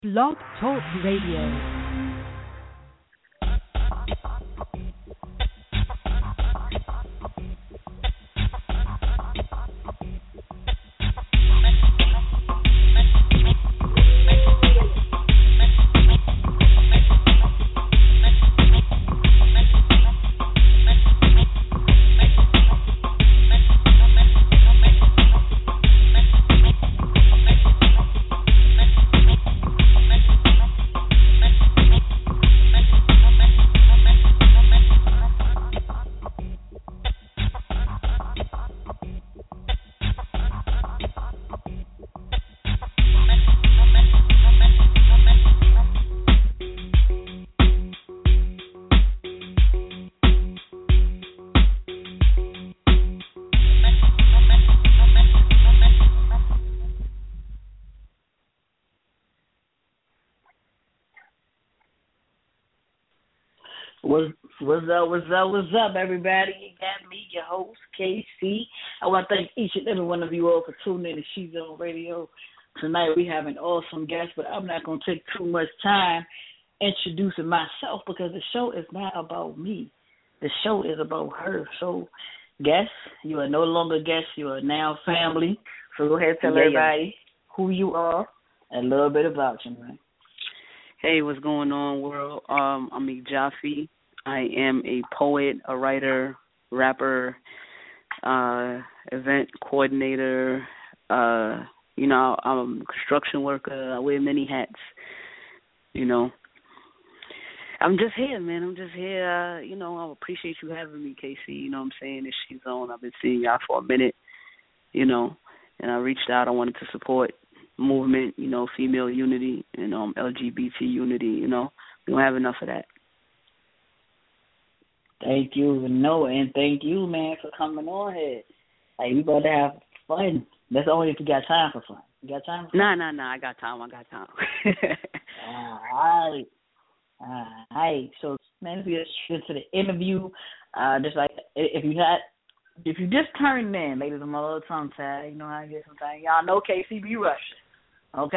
Blog Talk Radio. What's up, everybody? You got me, your host, KC. I want to thank each and every one of you all for tuning in to She's On Radio. Tonight we have an awesome guest, but I'm not going to take too much time introducing myself because the show is not about me. The show is about her. So, guest, you are no longer guest. You are now family. So go ahead and tell everybody who you are and a little bit about you, man. Hey, what's going on, world? I'm Meek Jaffe. I am a poet, a writer, rapper, event coordinator. I'm a construction worker. I wear many hats. I'm just here, man. I'm just here. I appreciate you having me, KC. You know what I'm saying? It's She's On. I've been seeing y'all for a minute, and I reached out. I wanted to support movement, female unity, LGBT unity, We don't have enough of that. Thank you, and thank you, man, for coming on here. Like, we about to have fun. That's only if you got time for fun. You got time for fun? Nah, I got time. All right. So, man, if you just into the interview, just like, if you just turned in, ladies, I'm a little tongue-tied. You know how I get sometimes. Y'all know KCB Russian. Okay?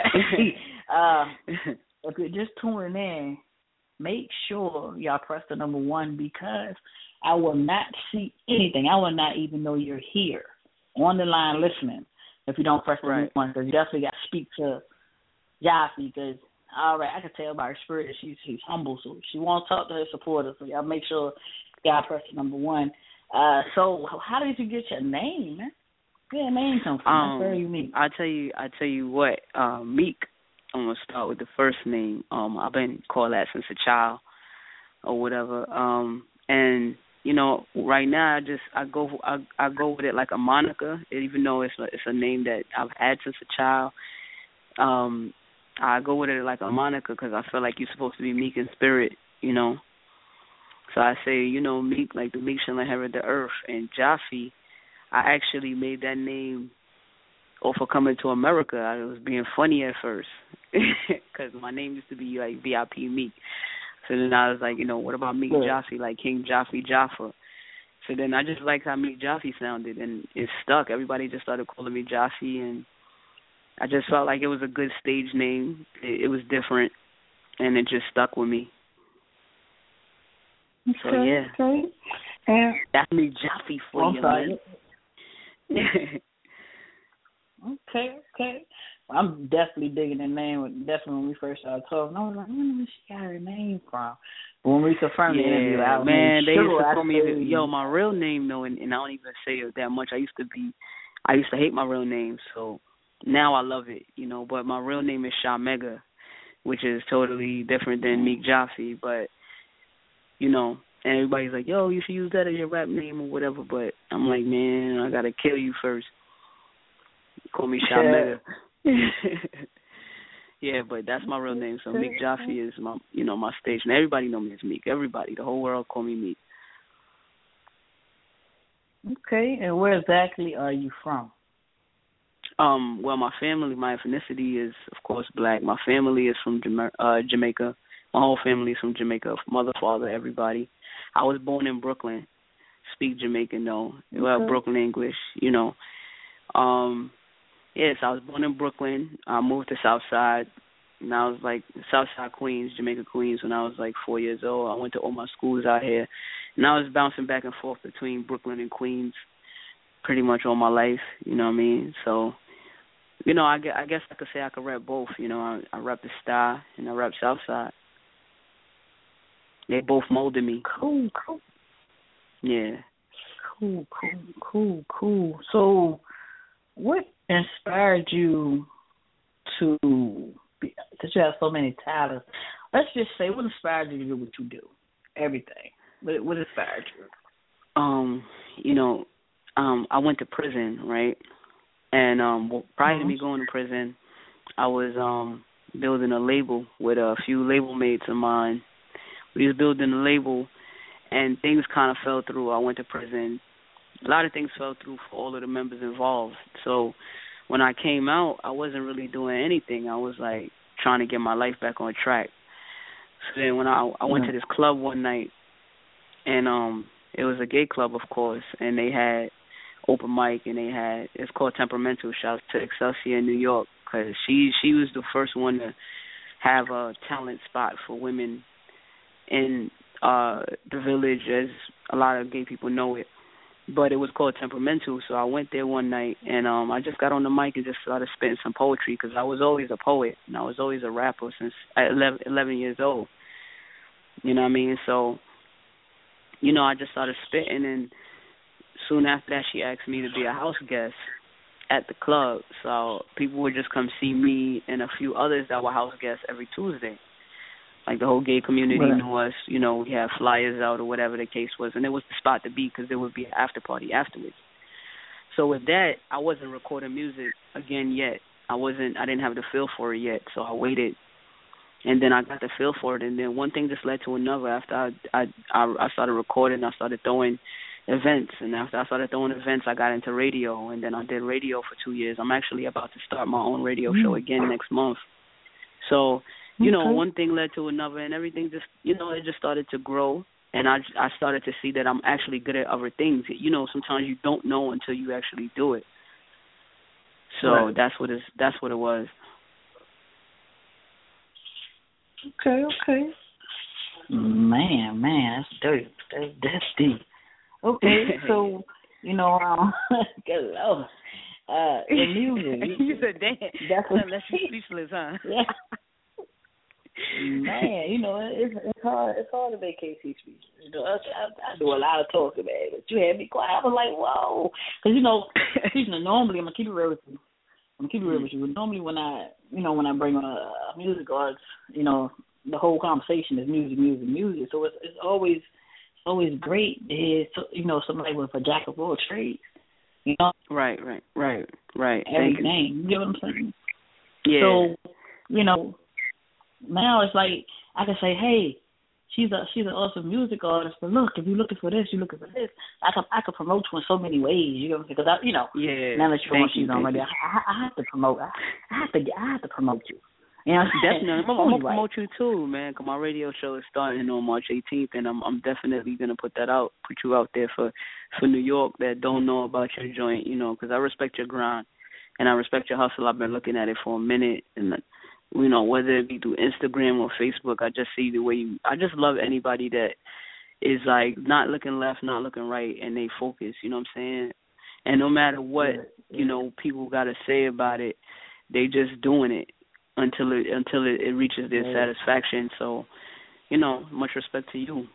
If you're just tuning in, make sure y'all press the number 1 because I will not see anything. I will not even know you're here on the line listening if you don't press the number 1 because you definitely got to speak to Jaffe because, all right, I can tell by her spirit that she's humble, so she won't talk to her supporters. So y'all make sure y'all press the number 1. So how did you get your name, man? Where your name come from? That's very unique. I tell you what, Meek. I'm gonna start with the first name. I've been called that since a child, or whatever. And right now I go with it like a moniker, even though it's a name that I've had since a child. I go with it like a moniker because I feel like you're supposed to be meek in spirit, So I say, meek like the meek shall inherit the earth. And Jaffe, I actually made that name off of coming to America. I was being funny at first because my name used to be like VIP Meek. So then I was like, what about Meek Jaffe, like King Jaffa? So then I just liked how Meek Jaffe sounded, and it stuck. Everybody just started calling me Jaffe, and I just felt like it was a good stage name. It was different, and it just stuck with me. Okay, so, yeah. Okay. That's Meek Jaffe for you, man. Okay. I'm definitely digging the name. Definitely when we first started talking, I was like, where she got her name from? But when we confirmed the interview, I was they sure used to call me, my real name, though, and I don't even say it that much. I used to hate my real name, so now I love it, But my real name is Shamega, which is totally different than Meek Jaffe, but, and everybody's like, yo, you should use that as your rap name or whatever, but I'm like, man, I got to kill you first. Call me Shamega. Yeah, but that's my real name. So Meek Jaffe is my, my stage. And everybody know me as Meek. Everybody, the whole world call me Meek. Okay, and where exactly are you from? Well, my family, my ethnicity is, of course, black. My family is from Jamaica. My whole family is from Jamaica. Mother, father, everybody. I was born in Brooklyn. Speak Jamaican, though. Well, Brooklyn English, Yes, I was born in Brooklyn. I moved to Southside, And I was like Southside Queens, Jamaica Queens, when I was like 4 years old. I went to all my schools out here, and I was bouncing back and forth between Brooklyn and Queens pretty much all my life. You know what I mean? So, you know, I guess I could say I could rep both. You know, I rep the style and I rep Southside. They both molded me. Cool. Yeah. Cool. So, what inspired you to be, because you have so many talents, let's just say, what inspired you to do what you do? Everything. What inspired you? You know, I went to prison, right? And prior to me going to prison, I was building a label with a few label mates of mine. We was building a label, and things kind of fell through. I went to prison. A lot of things fell through for all of the members involved. So when I came out, I wasn't really doing anything. I was like trying to get my life back on track. So then when I went to this club one night, and it was a gay club, of course, and they had open mic, and it's called Temperamental. Shouts to Excelsior in New York, because she was the first one to have a talent spot for women in the village, as a lot of gay people know it. But it was called Temperamental, so I went there one night, and I just got on the mic and just started spitting some poetry, because I was always a poet, and I was always a rapper since at 11 years old. You know what I mean? So, you know, I just started spitting, and soon after that, she asked me to be a house guest at the club. So people would just come see me and a few others that were house guests every Tuesday. Like, the whole gay community knew us. You know, we had flyers out or whatever the case was, and it was the spot to be, because there would be an after party afterwards. So with that, I wasn't recording music again yet. I didn't have the feel for it yet, so I waited. And then I got the feel for it, and then one thing just led to another. After I started recording, I started throwing events, and after I started throwing events, I got into radio, and then I did radio for 2 years. I'm actually about to start my own radio show again next month. So, you know, one thing led to another, and everything just, you know, it just started to grow, and I started to see that I'm actually good at other things. You know, sometimes you don't know until you actually do it. So that's what it was. Okay. Man, that's dope. That's deep. Okay, so, you know, good Lord. The music. You said, damn. That's what left you speechless, huh? Yeah. Man, you know, it's hard. It's hard to make KC speechless. You know, I do a lot of talking, man, but you had me quiet. I was like, whoa, because, you know, normally I'm gonna keep it real with you. Normally when I bring on a music artist, you know, the whole conversation is music. So it's always great to hear, you know, somebody with a jack of all trades. You know. Right. Everything. You get what I'm saying? Yeah. So, you know, now it's like I can say, hey, she's an awesome music artist, but look, if you're looking for this, I could promote you in so many ways. You know what I'm saying? Because now that you're on, she's on radio, I have to promote. I have to promote you. You know, definitely. I'm gonna promote you too, man. Because my radio show is starting on March 18th, and I'm definitely gonna put you out there for New York that don't know about your joint. You know, because I respect your grind and I respect your hustle. I've been looking at it for a minute, and you know, whether it be through Instagram or Facebook, I just see the way I just love anybody that is like not looking left, not looking right, and they focus. You know what I'm saying? And no matter what, you know, people got to say about it, they just doing it until it reaches their satisfaction. So, you know, much respect to you.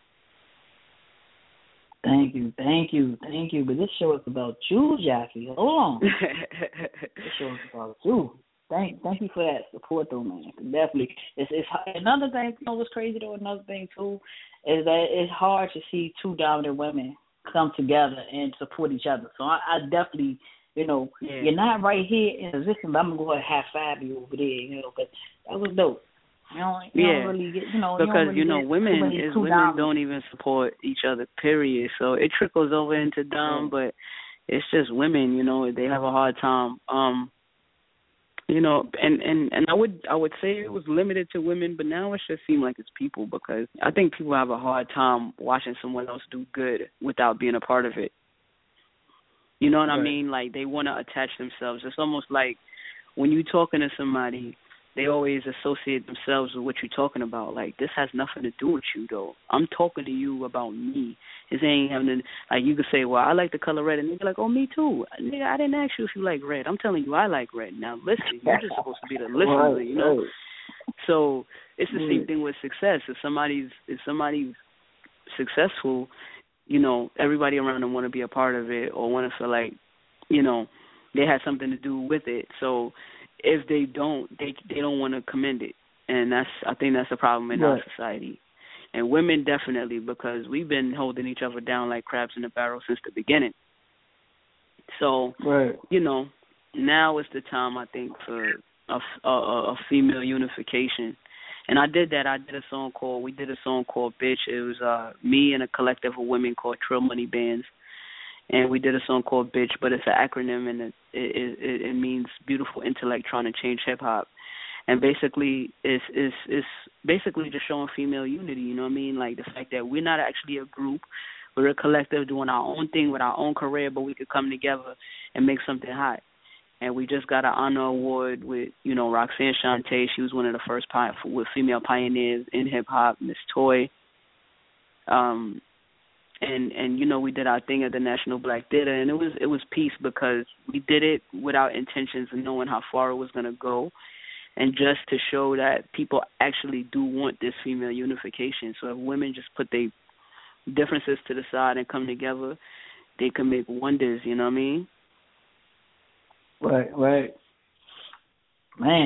Thank you. But this show is about you, Jackie. Hold on. This show is about you. Thank you for that support, though, man. Definitely. It's another thing. You know what's crazy though? Another thing too is that it's hard to see two dominant women come together and support each other. So I definitely, you know, you're not right here in a position, but I'm gonna go ahead and high five you over there, you know, because that was dope. You don't really get, you know, because women don't even support each other. Period. So it trickles over into dom, but it's just women. You know, they have a hard time. You know, and I would say it was limited to women, but now it just seems like it's people, because I think people have a hard time watching someone else do good without being a part of it. You know what I mean? Like, they want to attach themselves. It's almost like when you're talking to somebody they always associate themselves with what you're talking about. Like, this has nothing to do with you, though. I'm talking to you about me. This ain't having to, like, you could say, well, I like the color red, and they're like, oh, me too. Nigga, I didn't ask you if you like red. I'm telling you I like red. Now, listen, you're just supposed to be the listener, Right, you know? right. So it's the same thing with success. If somebody's successful, you know, everybody around them want to be a part of it or want to feel like, you know, they had something to do with it. So if they don't, they don't want to commend it, and I think that's the problem in our society. And women definitely, because we've been holding each other down like crabs in a barrel since the beginning. So you know, now is the time, I think, for a female unification. And I did that. We did a song called Bitch. It was me and a collective of women called Trill Money Bands. And we did a song called Bitch, but it's an acronym, and it means beautiful intellect trying to change hip-hop. And basically, it's basically just showing female unity, you know what I mean? Like the fact that we're not actually a group. We're a collective doing our own thing with our own career, but we could come together and make something hot. And we just got an honor award with, you know, Roxanne Shante. She was one of the first with female pioneers in hip-hop, Miss Toy. And you know, we did our thing at the National Black Theater, and it was peace because we did it without intentions of knowing how far it was going to go, and just to show that people actually do want this female unification. So if women just put their differences to the side and come together, they can make wonders, you know what I mean? Right. Man,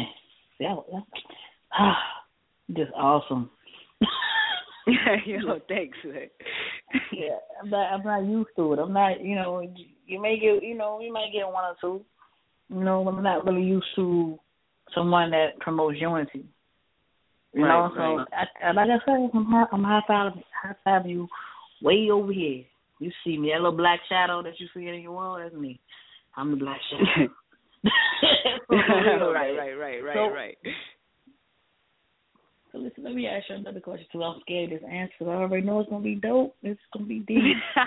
just awesome. You know, thanks, man. Yeah, I'm not used to it. I'm not, you know, you might get one or two. You know, I'm not really used to someone that promotes unity. You know, so like I said, I'm high five you way over here. You see me, that little black shadow that you see in your wall, that's me. I'm the black shadow. Right. So listen, let me ask you another question too. I'm scared of this answer. I already know it's gonna be dope. It's gonna be deep.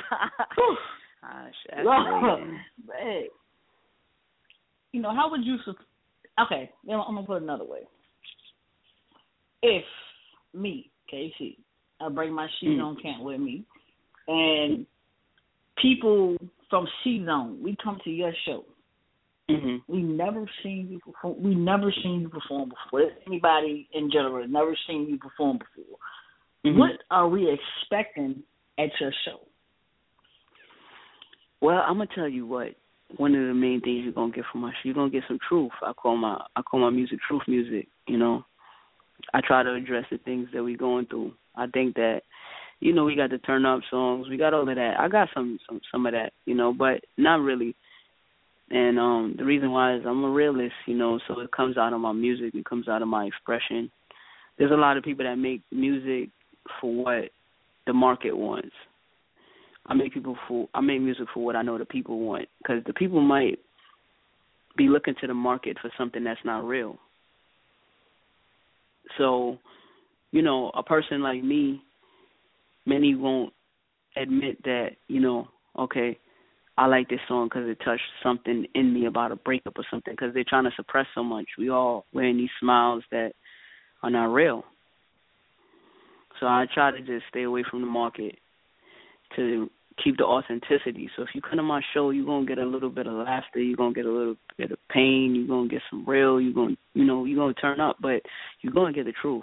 Man. You know, how would you? Okay, I'm gonna put it another way. If me, KC, I bring my She Zone camp with me, and people from She Zone, we come to your show. Mm-hmm. We never seen you perform before. Anybody in general has never seen you perform before. Mm-hmm. What are we expecting at your show? Well, I'm gonna tell you what. One of the main things you're gonna get from my show, you're gonna get some truth. I call my music truth music. You know, I try to address the things that we're going through. I think that, you know, we got the turn up songs, we got all of that. I got some of that, you know, but not really. And the reason why is I'm a realist, you know, so it comes out of my music, it comes out of my expression. There's a lot of people that make music for what the market wants. I make music for what I know the people want, because the people might be looking to the market for something that's not real. So, you know, a person like me, many won't admit that, you know, okay, I like this song because it touched something in me about a breakup or something, because they're trying to suppress so much. We all wearing these smiles that are not real. So I try to just stay away from the market to keep the authenticity. So if you come to my show, you're going to get a little bit of laughter, you're going to get a little bit of pain, you're going to get some real, you're going to turn up, but you're going to get the truth.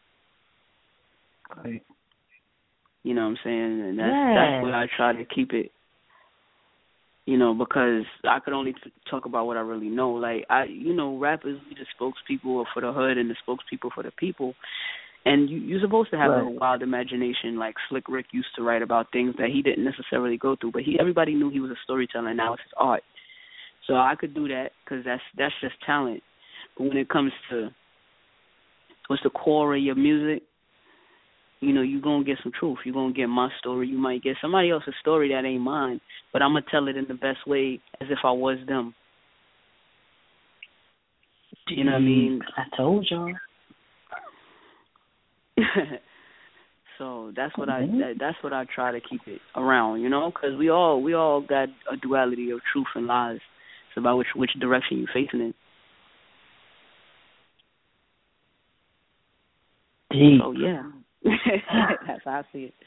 Right. You know what I'm saying? And that's where I try to keep it. You know, because I could only talk about what I really know. Like, rappers, we the spokespeople for the hood and the spokespeople for the people. And you're supposed to have a wild imagination, like Slick Rick used to write about things that he didn't necessarily go through. But everybody knew he was a storyteller, and now it's his art. So I could do that because that's just talent. But when it comes to what's the core of your music, you know, you're going to get some truth. You're going to get my story. You might get somebody else's story that ain't mine, but I'm going to tell it in the best way as if I was them. You know what I mean? I told y'all. So that's what I try to keep it around, you know, because we all got a duality of truth and lies. It's about which direction you're facing in. Deep. So yeah, that's how I see it.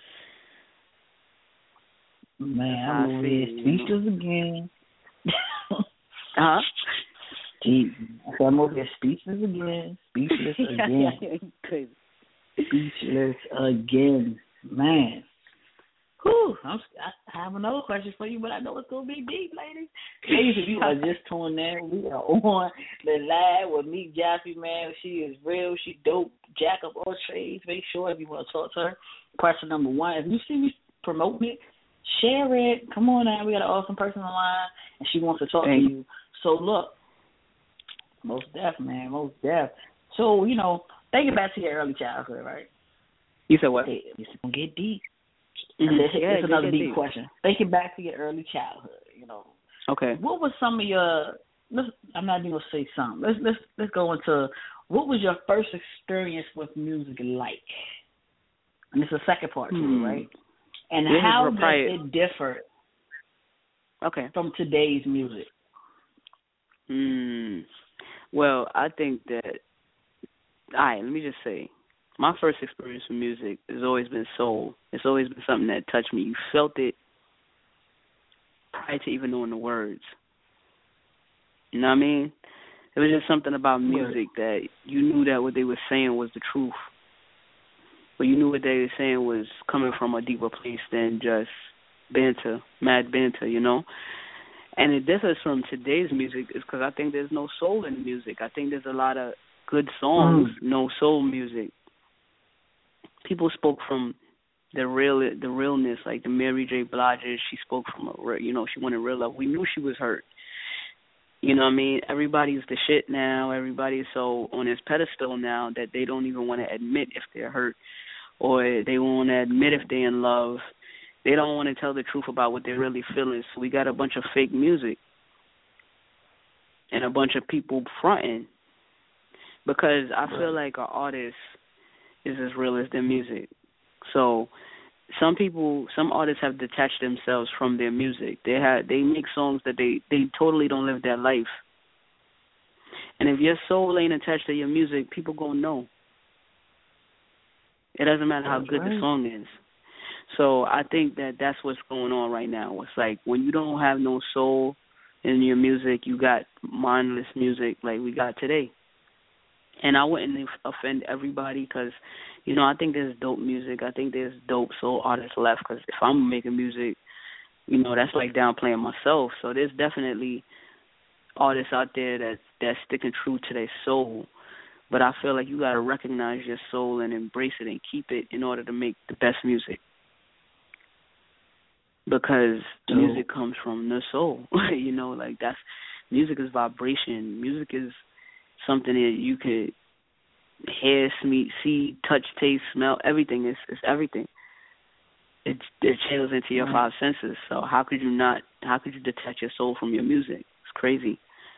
Man, I'm over here speechless again. Huh? Deep. I said I'm over here speechless again. Speechless again. Crazy. Speechless again. Man. Whew. I have another question for you, but I know it's going to be deep, ladies. Ladies, if you are just tuning in, we are on the live with Meek Jaffe, man. She is real. She dope. Jack of all trades. Make sure if you want to talk to her. Question number one, if you see me promoting it, share it. Come on now. We got an awesome person on the line, and she wants to talk to you. So, look, most deaf, man. Most deaf. So, thinking back to your early childhood, right? You said what? It's going to get deep. Mm-hmm. It's another deep question. Thinking back to your early childhood, Okay. What was some of your? I'm not even gonna say some. Let's go into what was your first experience with music like? And it's the second part to it, right? And how does it differ? Okay. From today's music. Well, I think that. All right. Let me just say. My first experience with music has always been soul. It's always been something that touched me. You felt it prior to even knowing the words. You know what I mean? It was just something about music that you knew that what they were saying was the truth. But you knew what they were saying was coming from a deeper place than just banter, mad banter, And it differs from today's music is because I think there's no soul in music. I think there's a lot of good songs, no soul music. People spoke from the realness, like the Mary J. Blige's. She spoke from she wanted real love. We knew she was hurt. You know what I mean? Everybody's the shit now. Everybody's so on this pedestal now that they don't even want to admit if they're hurt, or they won't admit if they're in love. They don't want to tell the truth about what they're really feeling. So we got a bunch of fake music and a bunch of people fronting, because I feel like an artist is as real as their music. So some artists have detached themselves from their music. They make songs that they totally don't live their life. And if your soul ain't attached to your music, people gonna know. It doesn't matter how good the song is. So I think that's what's going on right now. It's like when you don't have no soul in your music, you got mindless music like we got today. And I wouldn't offend everybody because, I think there's dope music. I think there's dope soul artists left, because if I'm making music, that's like downplaying myself. So there's definitely artists out there that's sticking true to their soul. But I feel like you got to recognize your soul and embrace it and keep it in order to make the best music. Because music comes from the soul, that's music is vibration. Music is something that you could hear, see, touch, taste, smell. Everything is everything. It channels into your five senses. So how could you detach your soul from your music? It's crazy.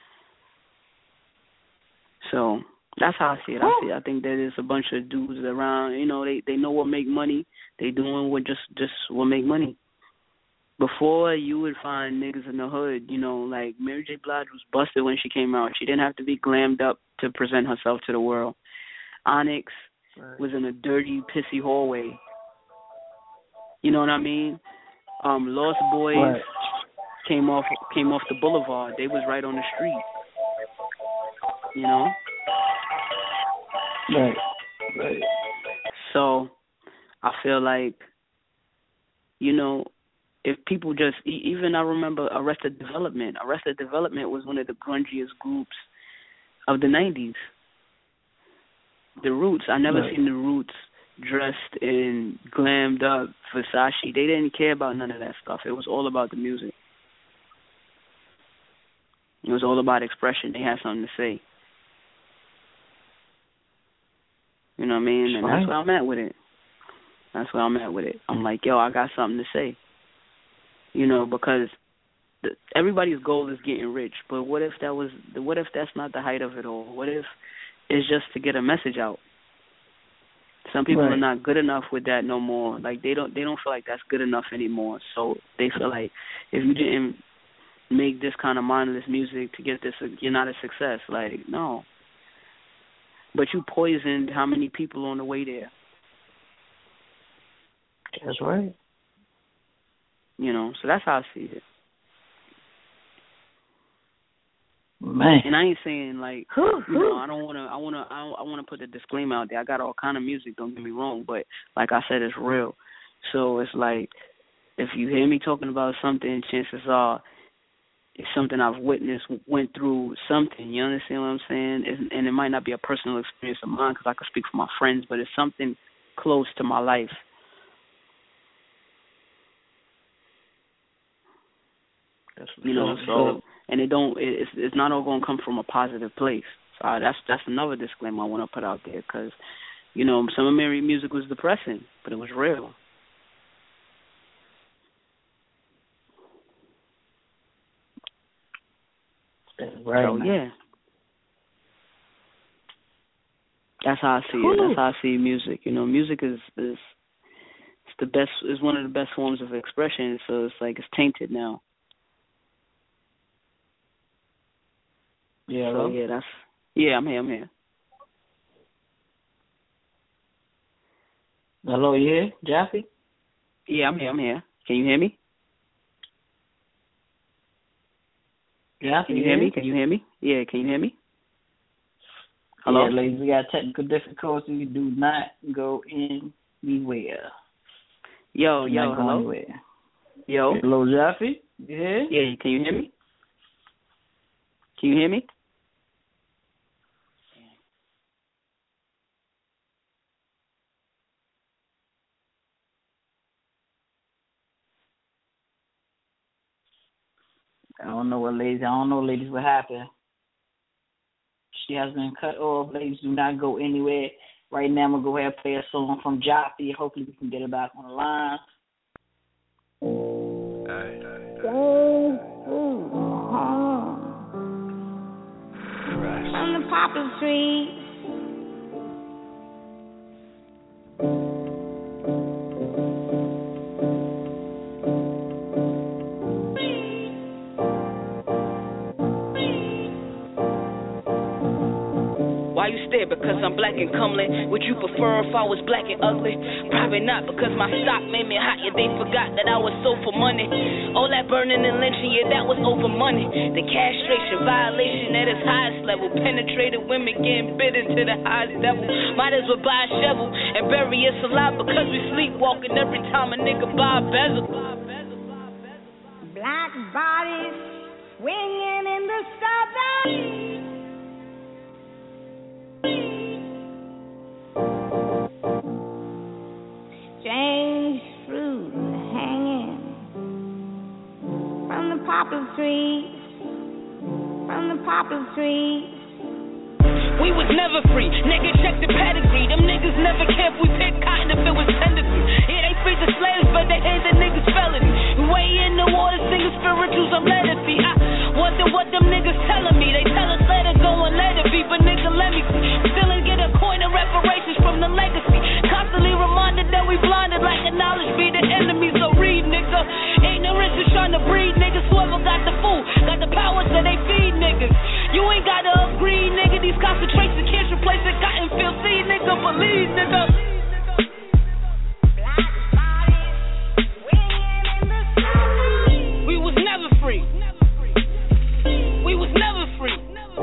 So that's how I see it. I think that there's a bunch of dudes around. They know what make money. They doing what just what make money. Before, you would find niggas in the hood, like Mary J. Blige was busted when she came out. She didn't have to be glammed up to present herself to the world. Onyx was in a dirty, pissy hallway. You know what I mean? Lost Boys came off the boulevard. They was right on the street. Right. So I feel like, if people just, even I remember Arrested Development. Arrested Development was one of the grungiest groups of the 90s. The Roots, I never seen the Roots dressed in glammed up Versace. They didn't care about none of that stuff. It was all about the music. It was all about expression. They had something to say. You know what I mean? And that's where I'm at with it. I'm like, yo, I got something to say. Because everybody's goal is getting rich, but what if that's not the height of it all? What if it's just to get a message out? Some people are not good enough with that no more. Like they don't feel like that's good enough anymore. So they feel like if you didn't make this kind of mindless music to get this, you're not a success. Like, no. but you poisoned how many people on the way there? That's right. You know, so that's how I see it. Man. And I ain't saying like, you know, I wanna put a disclaimer out there. I got all kind of music, don't get me wrong, but like I said, it's real. So it's like, if you hear me talking about something, chances are it's something I've witnessed, went through something. You understand what I'm saying? And it might not be a personal experience of mine because I could speak for my friends, but it's something close to my life. You know, so and it's not all gonna come from a positive place. So that's another disclaimer I want to put out there, because you know, some of Mary's music was depressing, but it was real. Right. So yeah, that's how I see it. That's how I see music. You know, music is it's the best. Is one of the best forms of expression. So it's like it's tainted now. Yeah. So yeah, I'm here. Hello, you here, Jaffe? Yeah, I'm here. Can you hear me? Jaffe, can you hear me? Can you hear me? Yeah, can you hear me? Hello? Yeah, ladies, we got technical difficulties. Do not go anywhere. Yo, hello? Anywhere. Yo. Hello, Jaffe? You here? Yeah, can you hear me? Can you hear me? I don't know, ladies, what happened. She has been cut off. Ladies, do not go anywhere. Right now, I'm going to go ahead and play a song from Jaffe. Hopefully, we can get her back on the line. On the poplar tree. Why you stare? Because I'm black and comely. Would you prefer if I was black and ugly? Probably not, because my stock made me hot. Yeah, they forgot that I was sold for money. All that burning and lynching, yeah, that was over money. The castration violation at its highest level. Penetrated women getting bitten to the highest level. Might as well buy a shovel and bury us alive, because we sleepwalking every time a nigga buy a bezel. Black bodies swinging in the sky. Strange fruit hanging from the poplar trees, from the poplar trees. We was never free, nigga, check the pedigree. Them niggas never cared if we picked cotton if it was tender free. Yeah, they freed the slaves, but they hate the niggas felony. Way in the water singing spirituals, I'm let it be. I wonder what them niggas telling me. They tell us let it go and let it be, but nigga, let me see. Still ain't get a coin of reparations from the legacy. Constantly reminded that we blinded like a knowledge be the enemy. So read, nigga. Ignorance is trying to breed niggas. Whoever got the food, got the power, so they feed niggas. You ain't gotta agree, nigga. These concentration camps replace the cotton field seed, nigga. Believe, nigga. Black bodies swinging in the sky. We was never free. We was never free.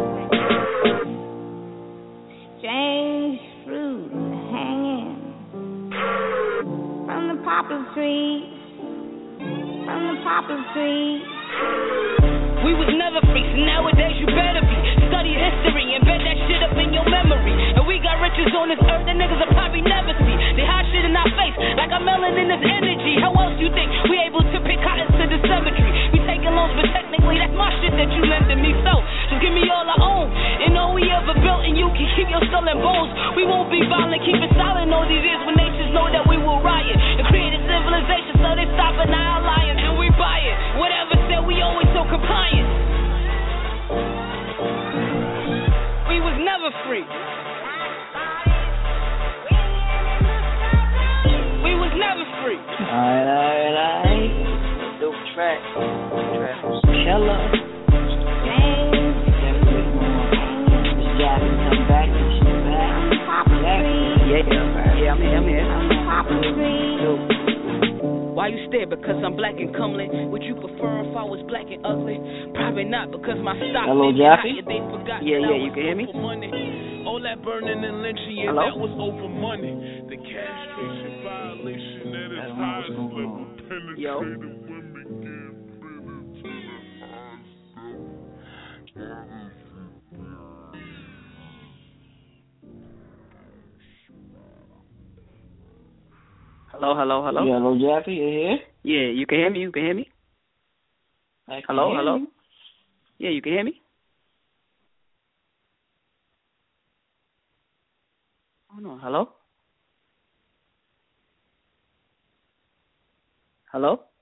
Strange fruit hanging from the poplar trees, from the poplar trees. We was never free, so nowadays you better be. Study history and bet that shit up in your memory. And we got riches on this earth that niggas will probably never see. They hide shit in our face like our melanin is energy. How else you think we able to pick cotton to the cemetery? We taking loans, but technically that's my shit that you lending me. So just give me all I own and all we ever built, and you can keep your skull and bones. We won't be violent, keep it silent all these years when nations know that we will riot and create a civilization, so they stop and our alliance and we buy it. Whatever said, we always so compliant. We was never free. We was never free. Alright. Dope track. Track was killer. Miss Jaffe come back and she's back. Yeah, I'm here. I'm the poplar tree. Why you stare? Because I'm black and comely. Would you prefer if I was black and ugly? Probably not, because my stock. Hello, Jaffe? They forgot Yeah, that I you was can hear me? for money. All that burning and lynching, yeah, Hello? that was over money. The castration violation at its highest level. Yo. Hello. Yeah, hello, Jaffe, you here? Yeah, you can hear me? I can Hello. hear you. Yeah, you can hear me? Oh no, hello? Hello?